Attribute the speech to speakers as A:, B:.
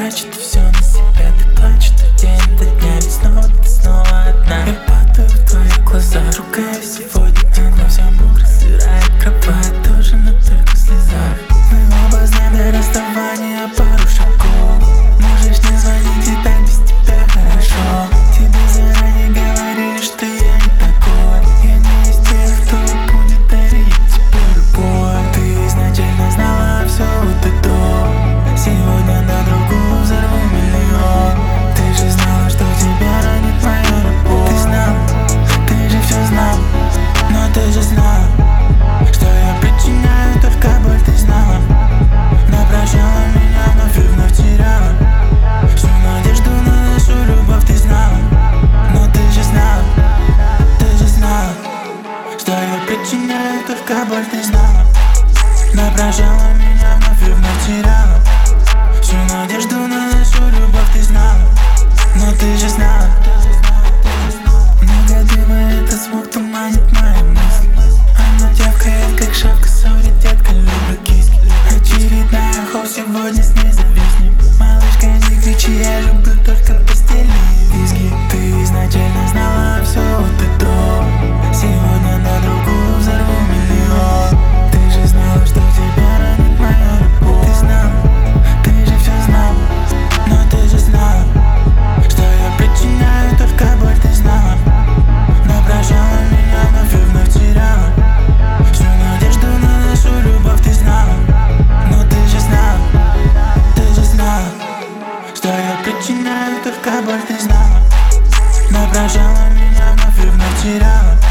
A: значит все на себя. Ты плачешь день ото дня, ведь снова ты снова одна. Я падаю в твои глаза, ругаю сегодня, но все мокро, сырая кровать тоже, но только в слезах. Мы оба знаем до расставания пару шагов. Можешь не звонить, и так без тебя хорошо. Тебе заранее говорили, что я не такой. Я не из тех, кто будет дарить тебе любовь. Ты изначально знала все от и до. Сегодня на другую взорву миллион. Ты же знала, что тебя ранит моя любовь. Ты знал, ты же все знал, но ты же знала, что я причиняю только боль. Ты знала, но прощала меня, вновь и вновь теряла всю надежду на нашу любовь. Ты знала, но ты же знала, что я причиняю только боль. Ты знала, но прощала меня, вновь и вновь теряла всю надежду на нашу любовь. Ты знала, но ты же знала. Много дыма, этот смог туманит мои мысли. Она тявкает, как шапка, сори, детка, люблю киски. Очередная хоу, сегодня с ней зависнем. Малышка, не кричи, я люблю только постели и виски. Ты изначально знала все от и до. Сегодня на другую взорву миллион. Ты же знала, что тебя ранит моя любовь. Ты знала, ты же все знала, но ты же знала, что я причиняю только боль. Ты знала, но прощала меня, вновь и вновь теряла всю надежду на нашу любовь. Ты знала, но ты же знала, что я причиняю только боль. Ты знала, но прощала меня, вновь и вновь теряла